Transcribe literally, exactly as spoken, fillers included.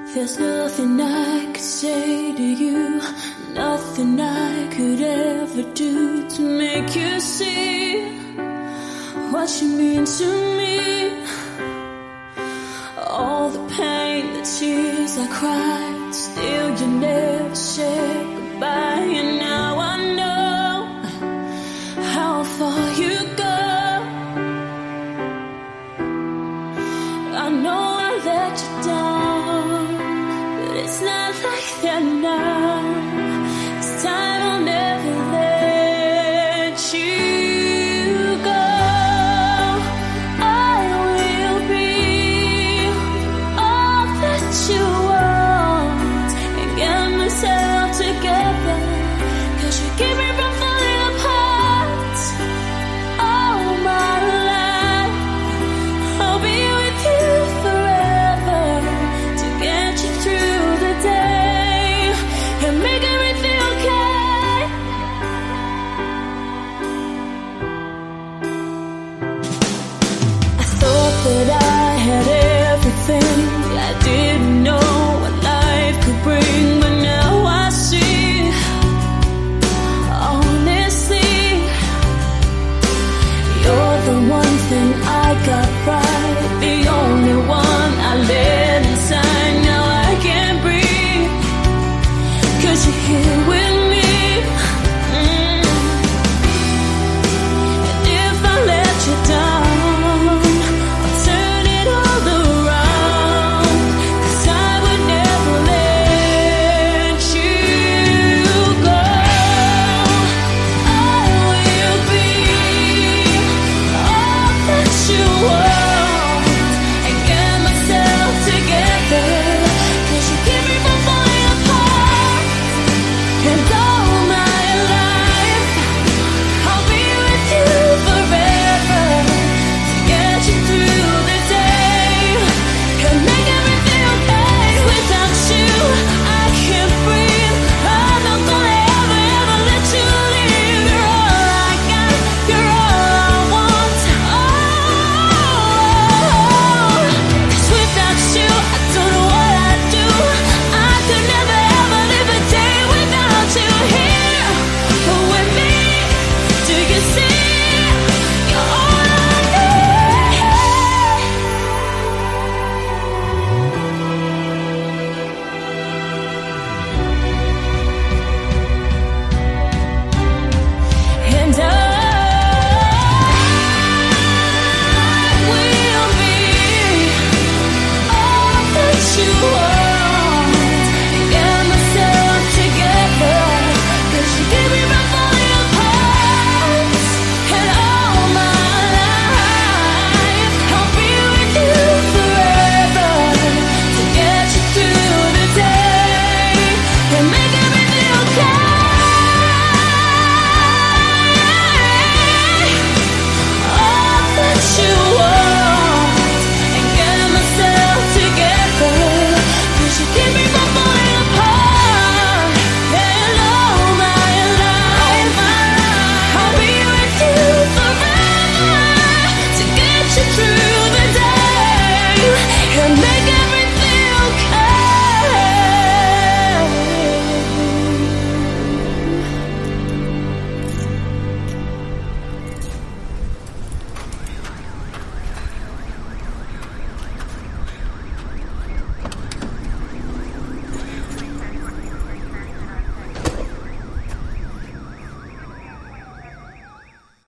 There's nothing I could say to you, nothing I could ever do to make you see what you mean to me. All the pain, the tears I cried, still you never said goodbye. And now I know how far you go. I know I let you down, but it's not like that now.